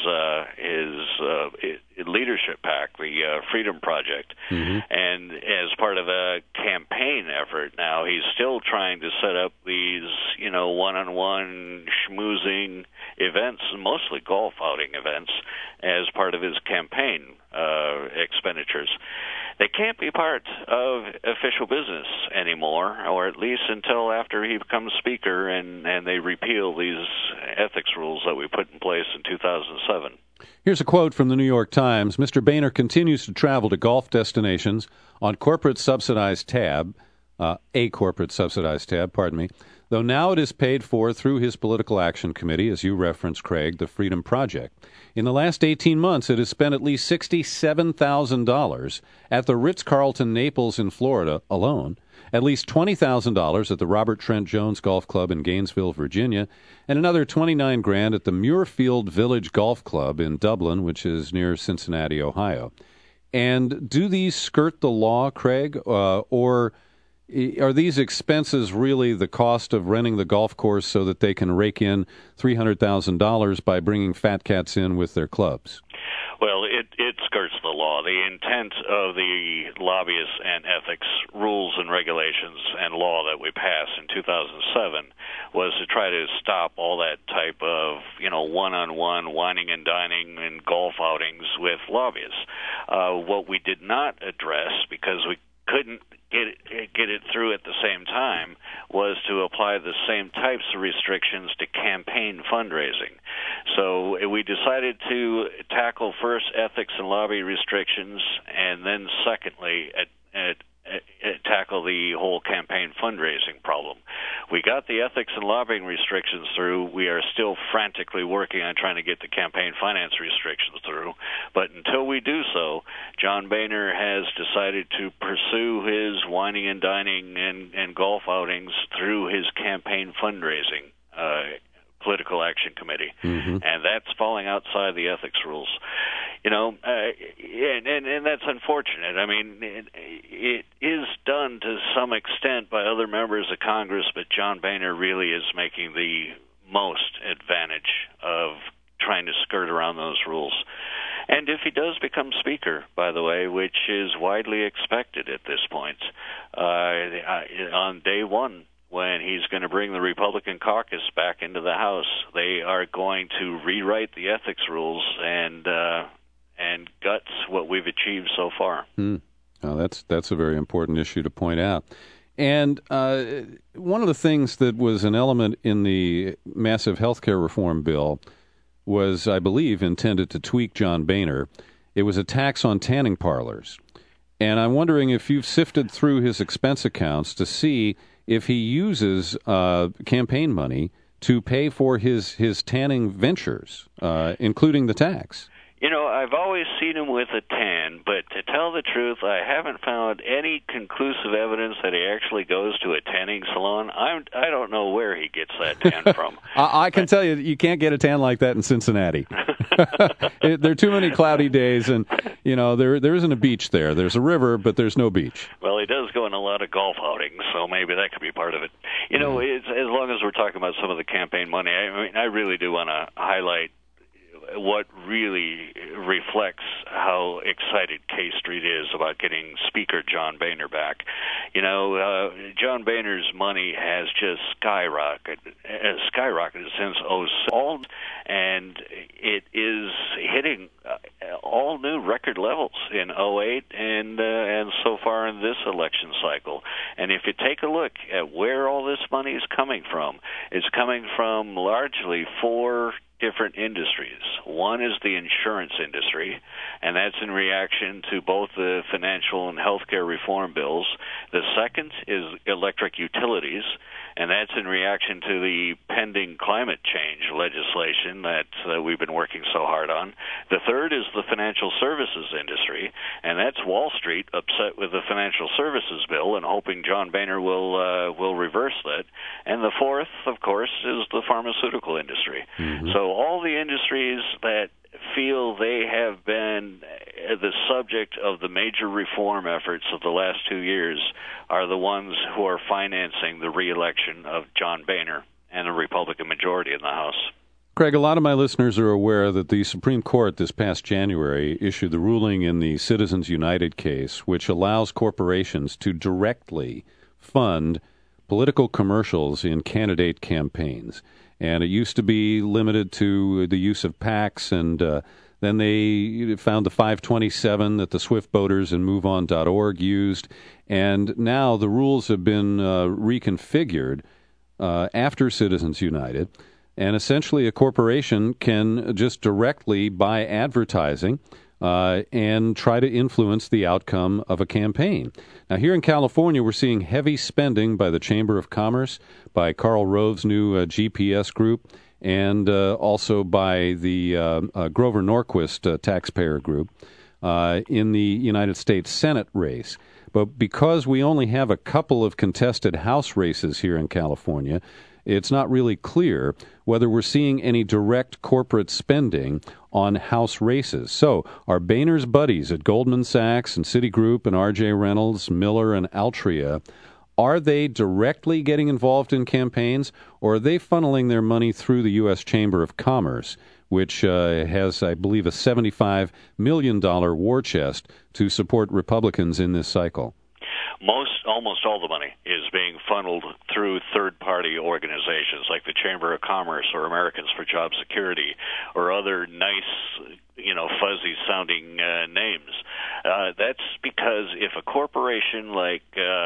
[SPEAKER 7] his leadership PAC, the Freedom Project. Mm-hmm. And as part of a campaign effort now, he's still trying to set up these, one-on-one schmoozing events, mostly golf outing events, as part of his campaign expenditures. They can't be part of official business anymore, or at least until after he becomes Speaker and they repeal these ethics rules that we put in place in 2007.
[SPEAKER 3] Here's a quote from the New York Times. Mr. Boehner continues to travel to golf destinations on corporate subsidized tab, a corporate subsidized tab, though now it is paid for through his political action committee, as you referenced, Craig, the Freedom Project. In the last 18 months, it has spent at least $67,000 at the Ritz-Carlton Naples in Florida alone, at least $20,000 at the Robert Trent Jones Golf Club in Gainesville, Virginia, and another $29,000 at the Muirfield Village Golf Club in Dublin, which is near Cincinnati, Ohio. And do these skirt the law, Craig, or are these expenses really the cost of renting the golf course so that they can rake in $300,000 by bringing fat cats in with their clubs?
[SPEAKER 7] Well, it skirts the law. The intent of the lobbyists and ethics rules and regulations and law that we passed in 2007 was to try to stop all that type of, one-on-one whining and dining and golf outings with lobbyists. What we did not address, because we couldn't get it through at the same time, was to apply the same types of restrictions to campaign fundraising. So we decided to tackle first ethics and lobby restrictions, and then secondly tackle the whole campaign fundraising problem. We got the ethics and lobbying restrictions through. We are still frantically working on trying to get the campaign finance restrictions through. But until we do so, John Boehner has decided to pursue his whining and dining and golf outings through his campaign fundraising political action committee. Mm-hmm. And that's falling outside the ethics rules. And that's unfortunate. I mean, it is done to some extent by other members of Congress, but John Boehner really is making the most advantage of trying to skirt around those rules. And if he does become Speaker, by the way, which is widely expected at this point, on day one, when he's going to bring the Republican caucus back into the House, they are going to rewrite the ethics rules and guts what we've achieved so far.
[SPEAKER 3] Well, that's a very important issue to point out. And one of the things that was an element in the massive health care reform bill was, I believe, intended to tweak John Boehner. It was a tax on tanning parlors. And I'm wondering if you've sifted through his expense accounts to see if he uses campaign money to pay for his tanning ventures, including the tax.
[SPEAKER 7] I've always seen him with a tan, but to tell the truth, I haven't found any conclusive evidence that he actually goes to a tanning salon. I don't know where he gets that tan from.
[SPEAKER 3] I can tell you can't get a tan like that in Cincinnati. There are too many cloudy days, and there isn't a beach there. There's a river, but there's no beach.
[SPEAKER 7] Well, he does go on a lot of golf outings, so maybe that could be part of it. It's, as long as we're talking about some of the campaign money, I really do want to highlight what really reflects how excited K Street is about getting Speaker John Boehner back. John Boehner's money has just skyrocketed since 2007, and it is hitting all new record levels in 2008 and so far in this election cycle. And if you take a look at where all this money is coming from, it's coming from largely four different industries. One is the insurance industry, and that's in reaction to both the financial and healthcare reform bills. The second is electric utilities, and that's in reaction to the pending climate change legislation that we've been working so hard on. The third is the financial services industry, and that's Wall Street upset with the financial services bill and hoping John Boehner will reverse that. And the fourth, of course, is the pharmaceutical industry. Mm-hmm. So all the industries that feel they have been the subject of the major reform efforts of the last 2 years are the ones who are financing the re-election of John Boehner and a Republican majority in the House.
[SPEAKER 3] Craig, a lot of my listeners are aware that the Supreme Court this past January issued the ruling in the Citizens United case, which allows corporations to directly fund political commercials in candidate campaigns. And it used to be limited to the use of PACs, and then they found the 527 that the Swift Voters and MoveOn.org used. And now the rules have been reconfigured after Citizens United. And essentially a corporation can just directly buy advertising and try to influence the outcome of a campaign. Now, here in California, we're seeing heavy spending by the Chamber of Commerce, by Karl Rove's new GPS group, and also by the Grover Norquist taxpayer group in the United States Senate race. But because we only have a couple of contested House races here in California, it's not really clear whether we're seeing any direct corporate spending on House races. So are Boehner's buddies at Goldman Sachs and Citigroup and R.J. Reynolds, Miller, and Altria, are they directly getting involved in campaigns, or are they funneling their money through the U.S. Chamber of Commerce, which has, I believe, a $75 million war chest to support Republicans in this cycle?
[SPEAKER 7] Almost all the money is being funneled through third-party organizations like the Chamber of Commerce or Americans for Job Security or other nice, fuzzy-sounding names. That's because if a corporation like,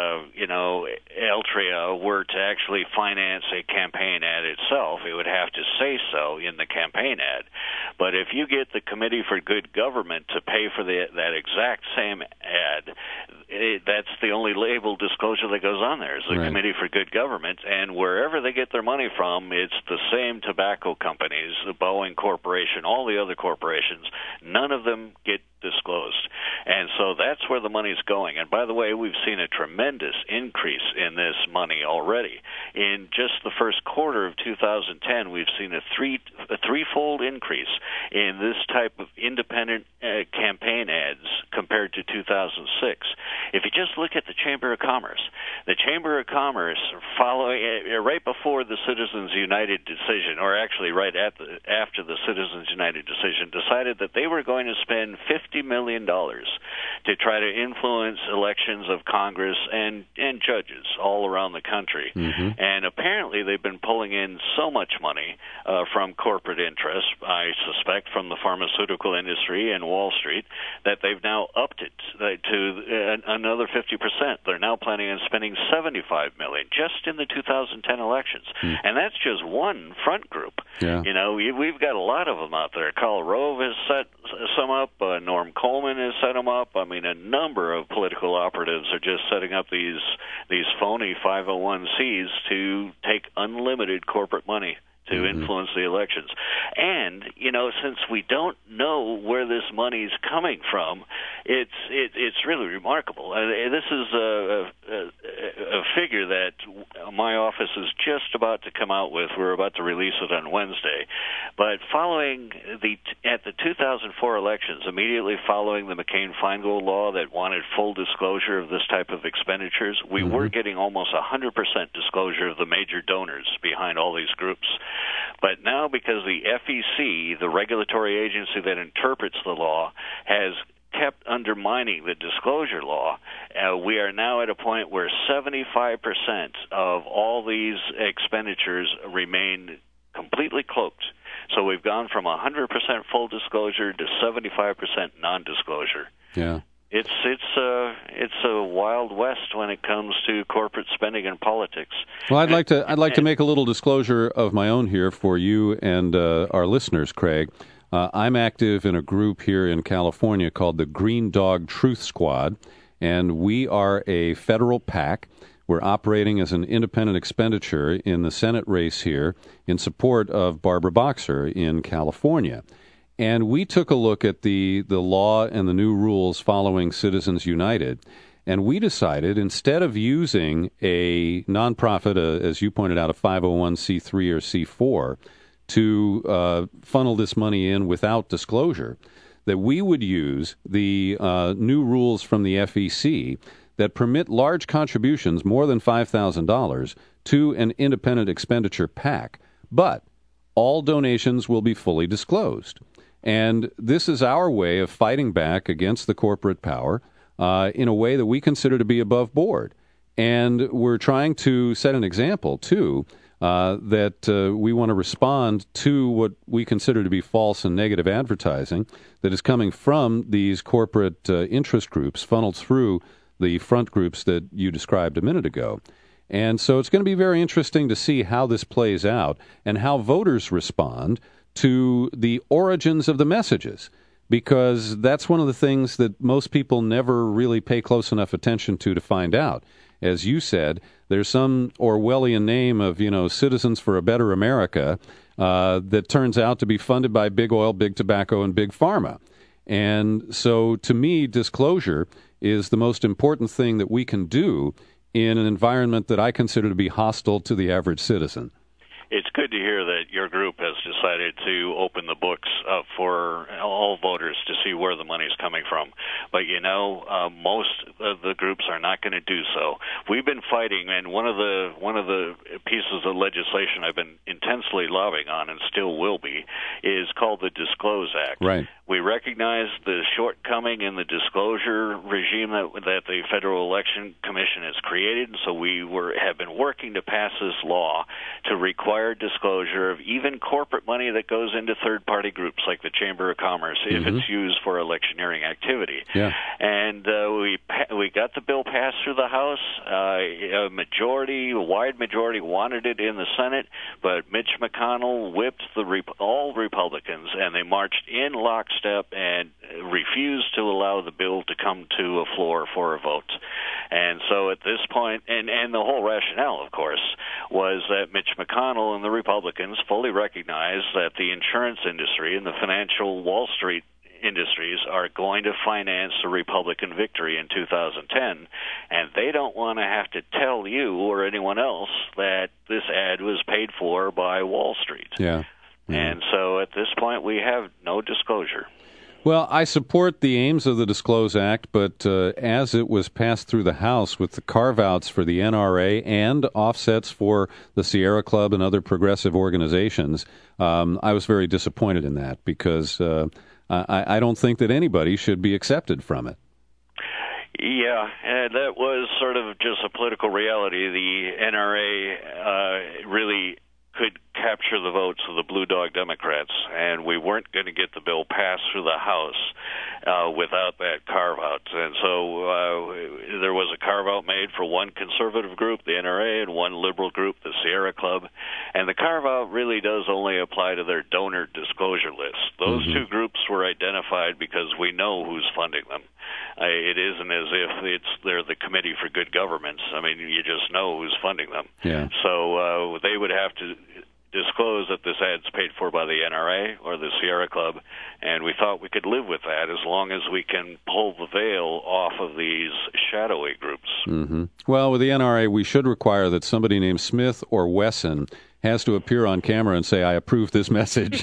[SPEAKER 7] Altria were to actually finance a campaign ad itself, it would have to say so in the campaign ad. But if you get the Committee for Good Government to pay for that exact same ad, that's the only label disclosure that goes on there is the
[SPEAKER 3] Right.
[SPEAKER 7] Committee for Good Government, and wherever they get their money from, it's the same tobacco companies, the Boeing Corporation, all the other corporations. None of them get disclosed. And so that's where the money's going. And by the way, we've seen a tremendous increase in this money already. In just the first quarter of 2010, we've seen a threefold increase in this type of independent campaign ads compared to 2006. If you just look at the Chamber of Commerce following right before the Citizens United decision, or actually right after the Citizens United decision, decided that they were going to spend $50 million to try to influence elections of Congress and judges all around the country. Mm-hmm. And apparently they've been pulling in so much money from corporate interests, I suspect from the pharmaceutical industry and Wall Street, that they've now upped it to another 50%. They're now planning on spending $75 million just in the 2010 elections. And that's just one front group.
[SPEAKER 3] Yeah.
[SPEAKER 7] We've got a lot of them out there. Karl Rove has set some up. Norm Coleman has set them up. I mean, a number of political operatives are just setting up these phony 501c to take unlimited corporate money to influence the elections. And, since we don't know where this money's coming from, it's really remarkable. This is a figure that my office is just about to come out with. We're about to release it on Wednesday. But at the 2004 elections, immediately following the McCain-Feingold law that wanted full disclosure of this type of expenditures, we were getting almost 100% disclosure of the major donors behind all these groups. But now, because the FEC, the regulatory agency that interprets the law, has kept undermining the disclosure law, we are now at a point where 75% of all these expenditures remain completely cloaked. So we've gone from 100% full disclosure to 75% non-disclosure.
[SPEAKER 3] Yeah.
[SPEAKER 7] It's a wild west when it comes to corporate spending and politics.
[SPEAKER 3] Well, I'd like to make a little disclosure of my own here for you and our listeners, Craig. I'm active in a group here in California called the Green Dog Truth Squad, and we are a federal PAC. We're operating as an independent expenditure in the Senate race here in support of Barbara Boxer in California. And we took a look at the law and the new rules following Citizens United, and we decided instead of using a nonprofit, as you pointed out, a 501c3 or C4, to funnel this money in without disclosure, that we would use the new rules from the FEC that permit large contributions, more than $5,000, to an independent expenditure PAC, but all donations will be fully disclosed. And this is our way of fighting back against the corporate power in a way that we consider to be above board. And we're trying to set an example, too, that we want to respond to what we consider to be false and negative advertising that is coming from these corporate interest groups funneled through the front groups that you described a minute ago. And so it's going to be very interesting to see how this plays out and how voters respond to the origins of the messages, because that's one of the things that most people never really pay close enough attention to find out. As you said, there's some Orwellian name of, Citizens for a Better America that turns out to be funded by big oil, big tobacco, and big pharma. And so to me, disclosure is the most important thing that we can do in an environment that I consider to be hostile to the average citizen.
[SPEAKER 7] It's good to hear that your group has decided to open the books for all voters to see where the money is coming from. But, most of the groups are not going to do so. We've been fighting, and one of the pieces of legislation I've been intensely lobbying on, and still will be, is called the Disclose Act.
[SPEAKER 3] Right.
[SPEAKER 7] We recognize the shortcoming in the disclosure regime that the Federal Election Commission has created, so we have been working to pass this law to require disclosure of even corporate money that goes into third-party groups like the Chamber of Commerce if it's used for electioneering activity.
[SPEAKER 3] Yeah.
[SPEAKER 7] And we got the bill passed through the House. A wide majority wanted it in the Senate, but Mitch McConnell whipped all Republicans, and they marched in lockstep and refused to allow the bill to come to a floor for a vote. And so at this point, and the whole rationale, of course, was that Mitch McConnell and the Republicans fully recognize that the insurance industry and the financial Wall Street industries are going to finance a Republican victory in 2010, and they don't want to have to tell you or anyone else that this ad was paid for by Wall Street.
[SPEAKER 3] Yeah.
[SPEAKER 7] And so at this point, we have no disclosure.
[SPEAKER 3] Well, I support the aims of the Disclose Act, but as it was passed through the House with the carve-outs for the NRA and offsets for the Sierra Club and other progressive organizations, I was very disappointed in that because I don't think that anybody should be accepted from it.
[SPEAKER 7] Yeah, and that was sort of just a political reality. The NRA really could capture the votes of the Blue Dog Democrats, and we weren't going to get the bill passed through the House without that carve-out. And so there was a carve-out made for one conservative group, the NRA, and one liberal group, the Sierra Club. And the carve-out really does only apply to their donor disclosure list. Those two groups were identified because we know who's funding them. It isn't as if they're the Committee for Good Governments. I mean, you just know who's funding them.
[SPEAKER 3] Yeah.
[SPEAKER 7] So they would have to disclose that this ad's paid for by the NRA or the Sierra Club, and we thought we could live with that as long as we can pull the veil off of these shadowy groups.
[SPEAKER 3] Mm-hmm. Well, with the NRA, we should require that somebody named Smith or Wesson has to appear on camera and say, I approve this message.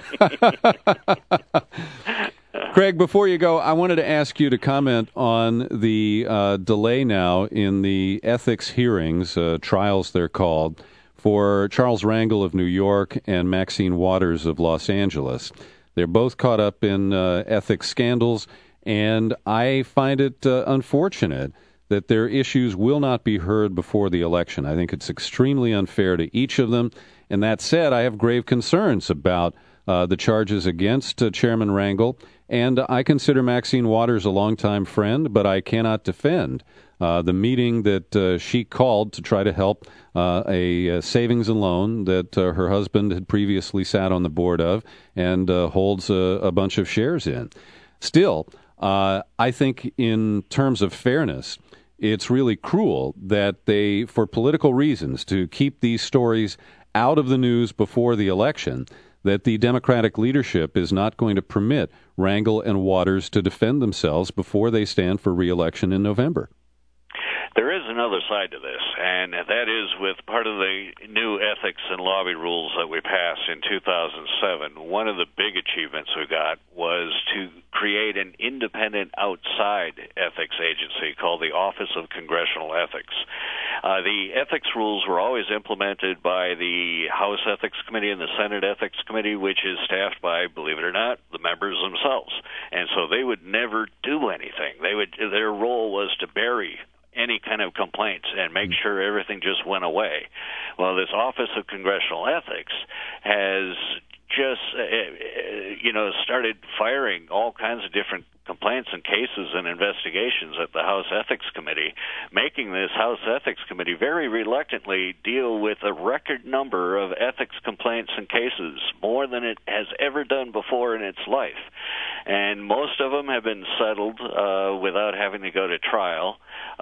[SPEAKER 3] Craig, before you go, I wanted to ask you to comment on the delay now in the ethics hearings, trials they're called, for Charles Rangel of New York and Maxine Waters of Los Angeles. They're both caught up in ethics scandals, and I find it unfortunate that their issues will not be heard before the election. I think it's extremely unfair to each of them. And that said, I have grave concerns about the charges against Chairman Rangel, and I consider Maxine Waters a longtime friend, but I cannot defend the meeting that she called to try to help a savings and loan that her husband had previously sat on the board of and holds a bunch of shares in. Still, I think in terms of fairness, it's really cruel that they, for political reasons, to keep these stories out of the news before the election, that the Democratic leadership is not going to permit Rangel and Waters to defend themselves before they stand for re-election in November.
[SPEAKER 7] There is another side to this, and that is with part of the new ethics and lobby rules that we passed in 2007. One of the big achievements we got was to create an independent outside ethics agency called the Office of Congressional Ethics. The ethics rules were always implemented by the House Ethics Committee and the Senate Ethics Committee, which is staffed by, believe it or not, the members themselves. And so they would never do anything. Their role was to bury any kind of complaints and make sure everything just went away. Well, this Office of Congressional Ethics has just, started firing all kinds of different complaints and cases and investigations at the House Ethics Committee, making this House Ethics Committee very reluctantly deal with a record number of ethics complaints and cases, more than it has ever done before in its life. And most of them have been settled without having to go to trial.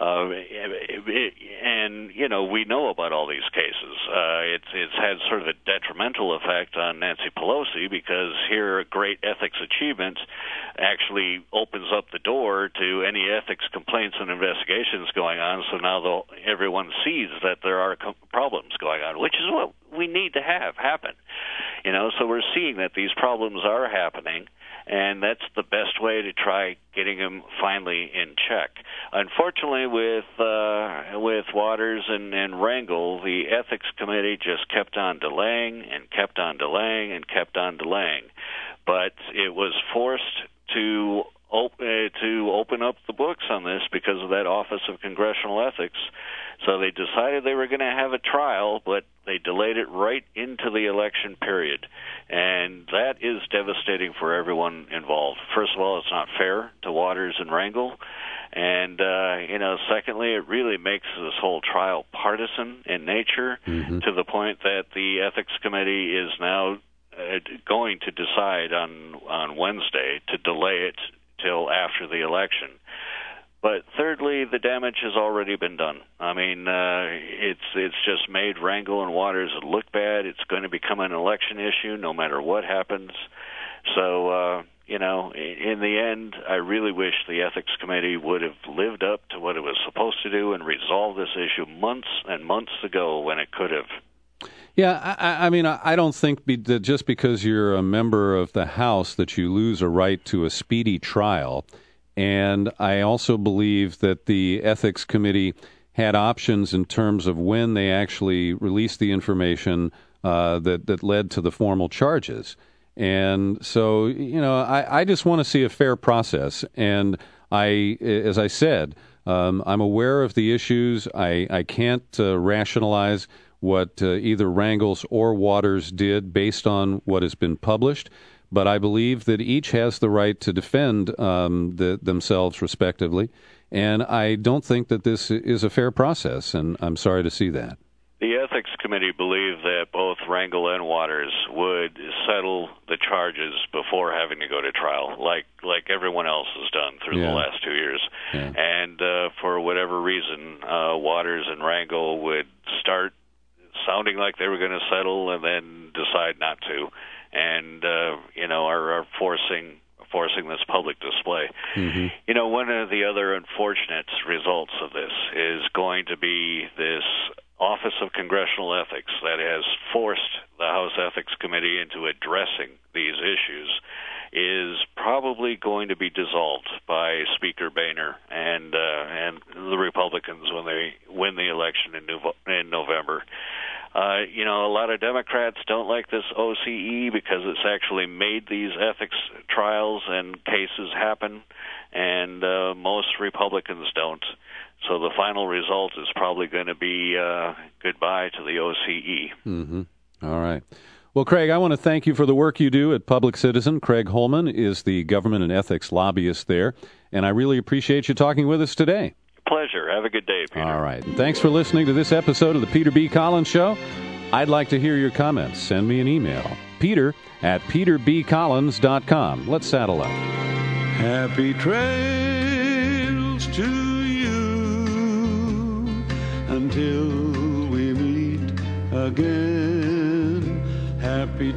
[SPEAKER 7] We know about all these cases. It's had sort of a detrimental effect on Nancy Pelosi, because her great ethics achievement actually opens up the door to any ethics complaints and investigations going on. So now everyone sees that there are problems going on, which is what we need to have happen. So we're seeing that these problems are happening, and that's the best way to try getting them finally in check. Unfortunately, with Waters and Rangel, the ethics committee just kept on delaying and kept on delaying and kept on delaying. But it was forced to open up the books on this because of that Office of Congressional Ethics. So they decided they were going to have a trial, but they delayed it right into the election period. And that is devastating for everyone involved. First of all, it's not fair to Waters and Rangel. And, secondly, it really makes this whole trial partisan in nature, to the point that the Ethics Committee is now going to decide on Wednesday to delay it till after the election. But thirdly, the damage has already been done. I mean, it's just made Rangel and Waters look bad. It's going to become an election issue no matter what happens. So, in the end, I really wish the Ethics Committee would have lived up to what it was supposed to do and resolved this issue months and months ago when it could have.
[SPEAKER 3] Yeah, I don't think that just because you're a member of the House that you lose a right to a speedy trial. And I also believe that the Ethics Committee had options in terms of when they actually released the information that led to the formal charges. And so, I just want to see a fair process. And as I said, I'm aware of the issues. I can't rationalize what either Rangel or Waters did based on what has been published. But I believe that each has the right to defend themselves respectively. And I don't think that this is a fair process, and I'm sorry to see that.
[SPEAKER 7] The Ethics Committee believed that both Rangel and Waters would settle the charges before having to go to trial, like everyone else has done through the last 2 years. Yeah. And for whatever reason, Waters and Rangel would start sounding like they were going to settle and then decide not to, and are forcing this public display. Mm-hmm. One of the other unfortunate results of this is going to be this Office of Congressional Ethics that has forced the House Ethics Committee into addressing these issues is probably going to be dissolved by Speaker Boehner and the Republicans when they win the election in November. A lot of Democrats don't like this OCE because it's actually made these ethics trials and cases happen, and most Republicans don't. So the final result is probably going to be goodbye to the OCE.
[SPEAKER 3] Mm-hmm. All right. Well, Craig, I want to thank you for the work you do at Public Citizen. Craig Holman is the government and ethics lobbyist there, and I really appreciate you talking with us today.
[SPEAKER 7] Pleasure. Have a good day, Peter.
[SPEAKER 3] All right. And thanks for listening to this episode of the Peter B. Collins Show. I'd like to hear your comments. Send me an email, peter@peterbcollins.com. Let's saddle up.
[SPEAKER 8] Happy trails to you until we meet again. Happy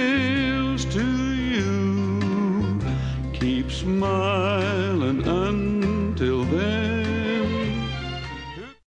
[SPEAKER 8] trails to you. Keep smiling